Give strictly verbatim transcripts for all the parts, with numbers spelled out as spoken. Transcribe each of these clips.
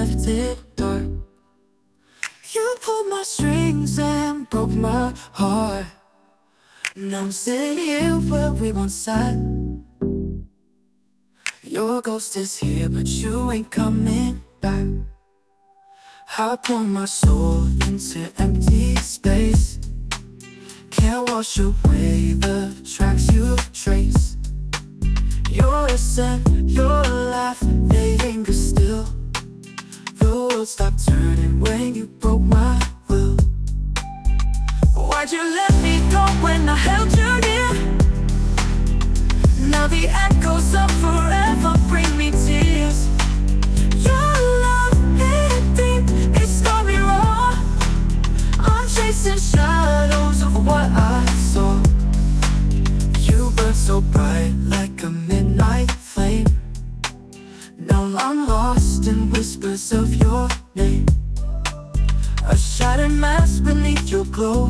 left it dark. You pulled my strings and broke my heart. Now I'm sitting here where we once sat. Your ghost is here, but you ain't coming back. I pour my soul into empty space. Can't wash away the tracks you trace. Your scent, your laugh, they linger still. The world stopped turning when you broke my will. Why'd you let me go when I held you near? Now the echoes of forever bring me tears. Your love hit deep, it scarred me raw. I'm chasing shadows of what I saw. You burn so bright like a midnight flame. Now I'm lost in whispers of your name. A shattered mask beneath your glow.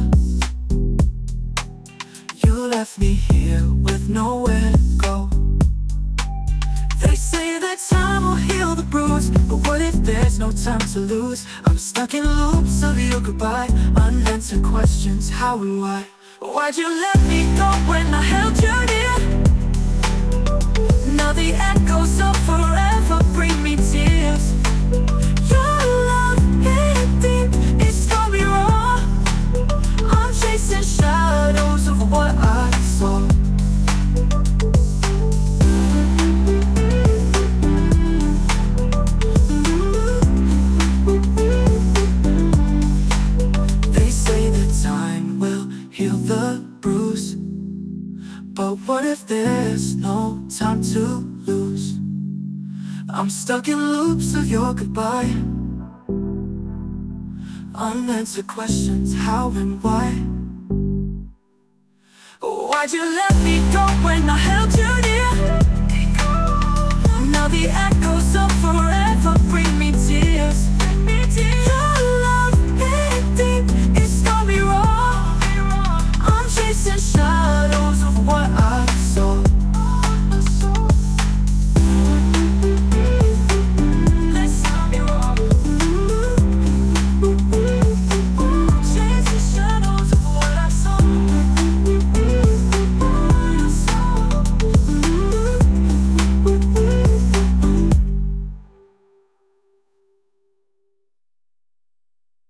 You left me here with nowhere to go. They say that time will heal the bruise, but what if there's no time to lose? I'm stuck in loops of your goodbye, unanswered questions, how and why. Why'd you let me go when I held you near? Now the echoes of forever bring me tears. Your love hit deep, it scarred me raw. I'm chasing shadows of what I saw. They say that time will heal the bruise, but what if there's no time to lose? I'm stuck in loops of your goodbye, unanswered questions, how and why. Why'd you let me go when I held